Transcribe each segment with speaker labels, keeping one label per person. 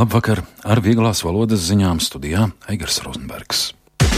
Speaker 1: Labvakar, ar vieglās valodas ziņām studijā Aigars Rozenbergs.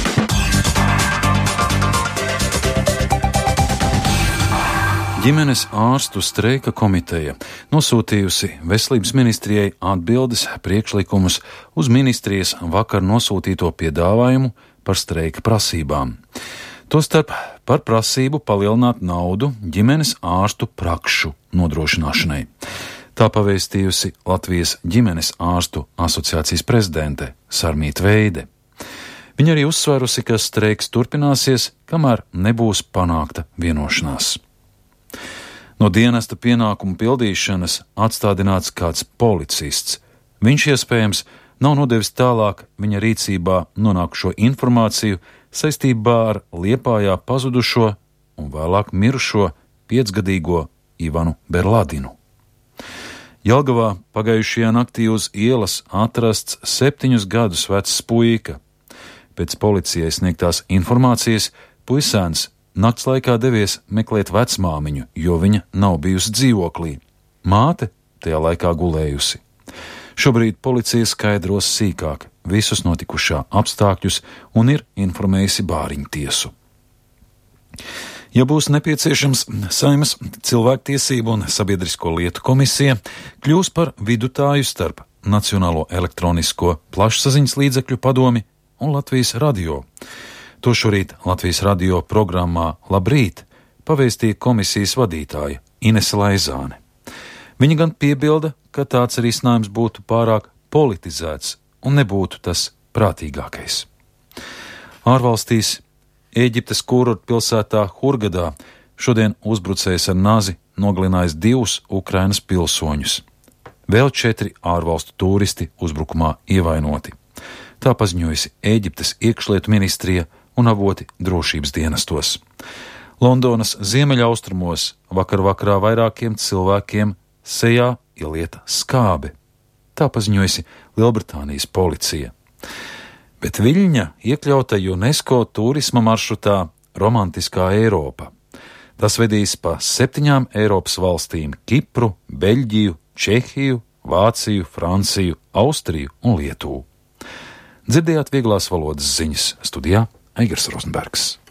Speaker 1: Ģimenes ārstu streika komiteja nosūtījusi Veselības ministrijai atbildes priekšlikumus uz ministrijas vakar nosūtīto piedāvājumu par streika prasībām. Tostarp par prasību palielināt naudu ģimenes ārstu prakšu nodrošināšanai. Tā pavēstījusi Latvijas ģimenes ārstu asociācijas prezidente Sarmīta Veide. Viņa arī uzsvērusi, ka streiks turpināsies, kamēr nebūs panākta vienošanās. No dienesta pienākumu pildīšanas atstādināts kāds policists. Viņš iespējams nav nodevis tālāk viņa rīcībā nonākušo informāciju saistībā ar Liepājā pazudušo un vēlāk mirušo 5-gadīgo Ivanu Berladinu. Jelgavā pagājušajā naktī uz ielas atrasts 7 gadus vecs puika. Pēc policijai sniegtās informācijas puisēns nakts laikā devies meklēt vecmāmiņu, jo viņa nav bijusi dzīvoklī. Māte tajā laikā gulējusi. Šobrīd policija skaidros sīkāk visus notikušā apstākļus un ir informējusi Bāriņu tiesu. Ja būs nepieciešams, Saeimas cilvēktiesību un sabiedrisko lietu komisija kļūs par vidutāju starp Nacionālo elektronisko plašsaziņas līdzekļu padomi un Latvijas radio. To šorīt Latvijas radio programmā Labrīt pavēstīja komisijas vadītāja Inese Laizāne. Viņa gan piebilda, ka tāds risinājums būtu pārāk politizēts un nebūtu tas prātīgākais. Ārvalstīs Ēģiptes kurortpilsētā Hurgadā šodien uzbrucējs ar nazi nogalinājis 2 Ukrainas pilsoņus. Vēl 4 ārvalstu turisti uzbrukumā ievainoti. Tā paziņojusi Ēģiptes iekšlietu ministrija un avoti drošības dienestos. Londonas ziemeļaustrumos vakarā vairākiem cilvēkiem sejā ielieta skābe. Tā paziņojusi Lielbritānijas policija. Bet Viļņa iekļauta UNESCO turisma maršrutā Romantiskā Eiropa. Tas vedīs pa 7 Eiropas valstīm – Kipru, Beļģiju, Čehiju, Vāciju, Franciju, Austriju un Lietuvu. Dzirdējāt vieglās valodas ziņas studijā Aigars Rozenbergs.